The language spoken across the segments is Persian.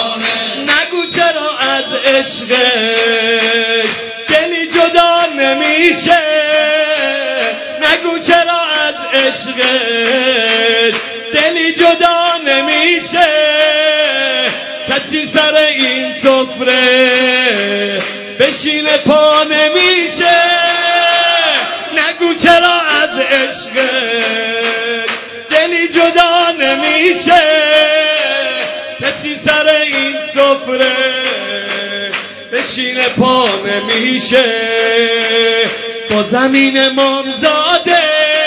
نگو چرا از عشقش دلی جدا نمیشه، نگو چرا از عشقش دلی جدا نمیشه، کسی سر این سفره بشینه پا نمیشه. نگو چرا از عشقش دلی جدا نمیشه، کسی سر این سفره بشینه پا نمیشه. با زمین امامزاده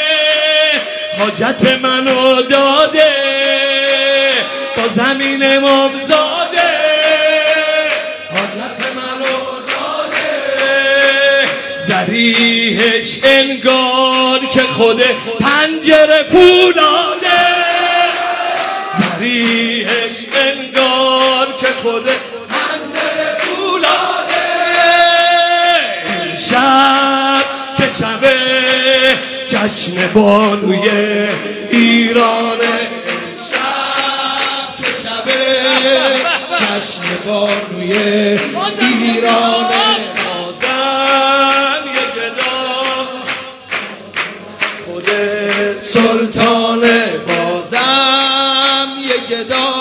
حاجت منو داده، با زمین امامزاده حاجت منو داده. ذریحش انگار که خود پنجره فولاده، ذریحش انگار که خود پنجره فولاده. این شب که شب جشن بانوی ایرانه، شب که شب جشن بانوی ایرانه. بازم یه گدا خود سلطانه، بازم یه گدا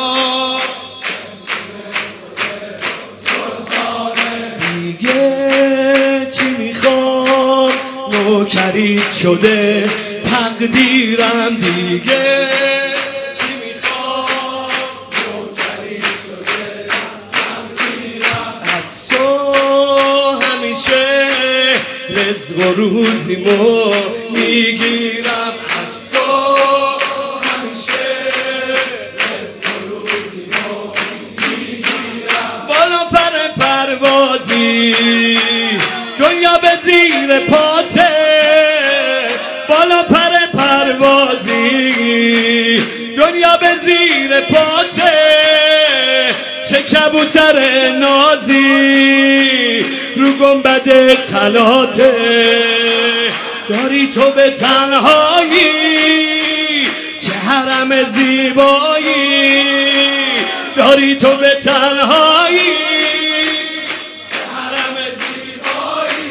سلطانه. دیگه چی میخوام نوکریت شده تقدیرم، دیگه چی میخوام نوکریت شده تقدیرم. از تو همیشه رزق و روزیمو میگیرم، از تو همیشه رزق و روزیمو میگیرم. بالا پر پروازی دنیا به زیر پاته، بالا پر پروازی دنیا به زیر پاته. چه کبوتر نازی رو گنبد طلاته، داری تو به تنهایی چه حرم زیبایی، داری تو به تنهایی چه حرم زیبایی.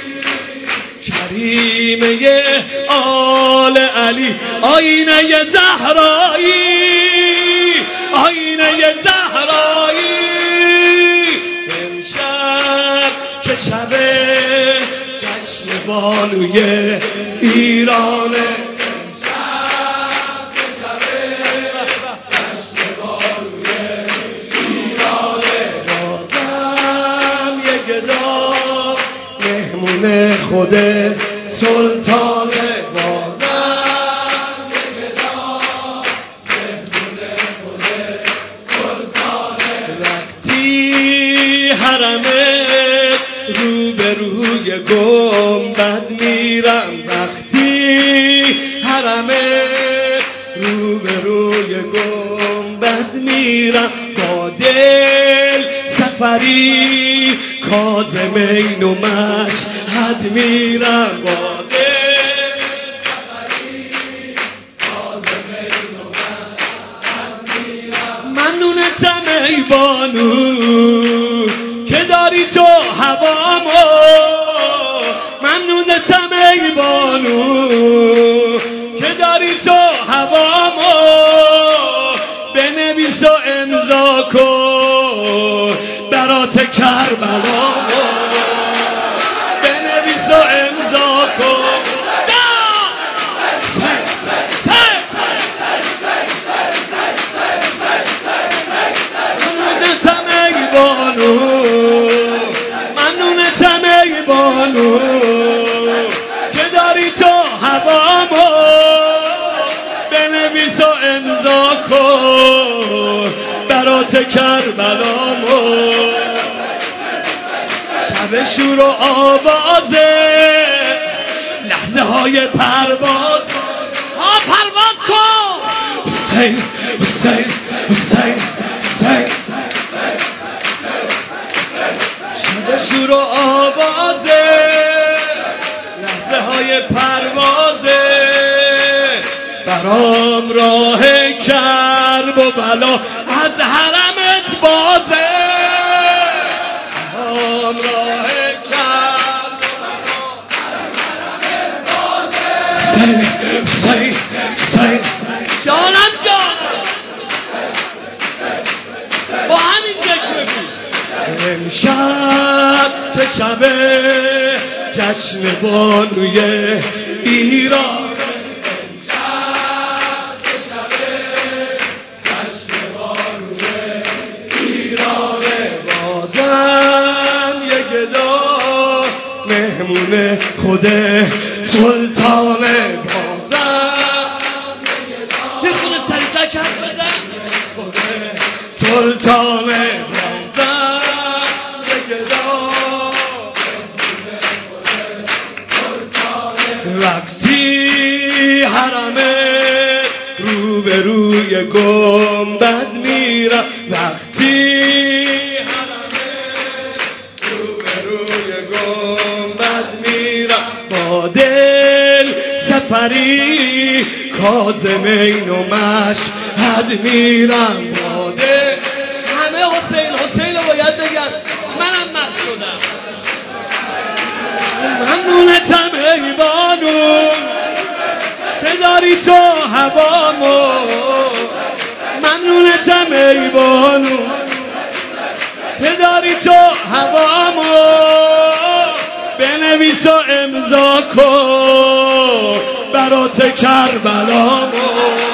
کریمه آل علی آینه زهرایی، آینه زهرایی. امشب که شب جشن بانوی ایرانه، امشب که شب جشن بانوی ایرانه. بازم یه گدا مهمون خود سلطانه، بازم یه گدا مهمون خود سلطانه. وقتی حرمه رو به روی گنبد میرم، وقتی حرمه رو به روی گنبد میرم. با دل سفری کاظمین و مشهد میرم، با دل سفری کاظمین و مشهد میرم. ممنونتم ای بانو که داری تو هوامو، ممنونتم ای بانو که داری تو هوامو. بنویس و امضا کن برات کربلامو، بنویس و امضا کن. ممنونتم ای بانو، ممنونتم ای بانو که داری تو هوامو. بنویس و امضا کن برات کربلامو. شب شور و آوازه لحظه های پرواز، ها پرواز کن. حسین حسین حسین حسین. شب شور و آوازه لحظه های پروازه. برام راه کرب و بلا از حرمت باز امشب که شب جشن بانوی ایران، امشب که شب جشن بانوی ایران، بازم یه گدا مهمون خود سلطان، بازم یه خود سریع‌تر کرد بزن خود سلطان، بازم یه گدا وقتی حرمه روبروی گنبد میرم، وقتی حرمه روبروی گنبد میرم، با دل سفری کاظمین و مشهد میرم، با دل همه حسین رو باید بگن، منم مست شدم. ممنونتم ای بانو که داری تو هوامو، ممنونتم ای بانو که داری تو هوامو، بنویس و امضا کن برات کربلامو.